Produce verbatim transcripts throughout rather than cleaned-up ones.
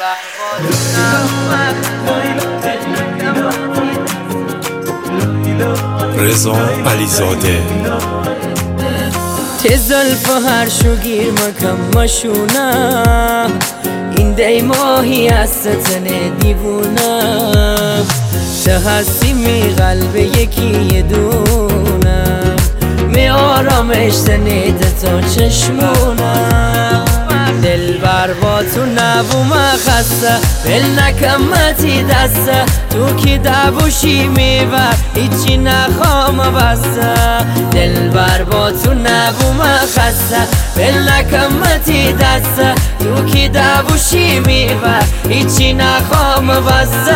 رضا علیزاده تزلف هر شو گیر مکم مشونم این دی ماهی از ستن دیوونم ته هستی می قلب یکی دونم می آرامش تنیده تا چشمونم دل بر با تو نبوم خسته بل نکمتی دسته تو کی دبوشی میبر هیچی نخوام بسته دل بر با تو نبوم خسته بل نکمتی دسته تو کی دبوشی میبر هیچی نخوام بسته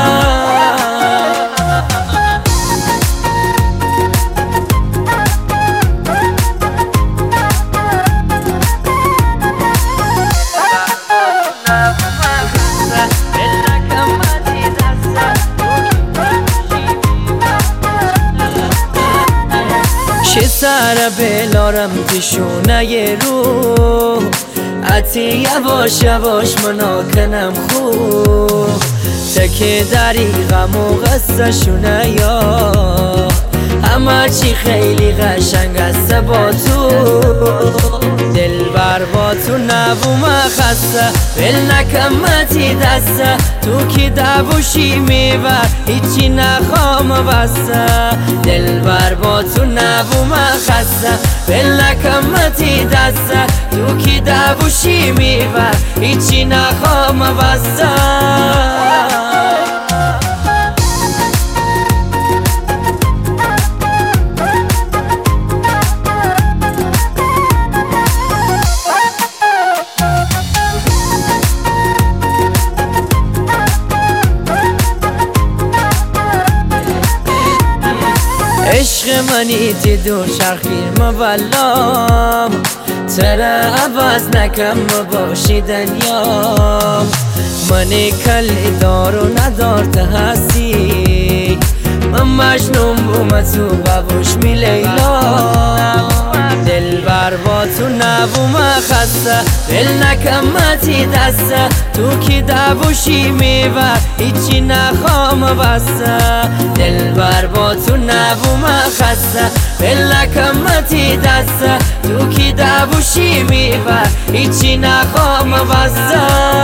چه سر بلارم تشونه رو عطی یواش یواش مناکنم خوب تکه دریغم و قصه شونه یا همه چی خیلی قشنگ است با تو دل بر با تو نبوم خسته بل نکمتی دسته تو کی دبوشی میبر هیچی نخوام بسته دل بر با تو نبوم خسته بل نکمتی دسته تو کی دبوشی میبر هیچی نخوام بسته عشق منی تی دو شرخیر مولام ترا عوض نکم باشی دنیا منی کلی دار و ندار ته هستی من مجنون بوم تو ببوش می لیلا دل بر با تو نبوم خسته دل نکمتی دسته تو کی دبوشی میبر هیچی نخوام بسته دل بر با تو نبوم خسته دل نکمتی دسته تو کی دبوشی میبر هیچی نخوام بسته.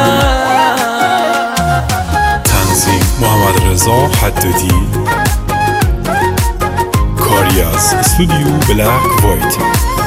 تنظیم محمد رضا حدادی، کاری از استودیو بلک وایت.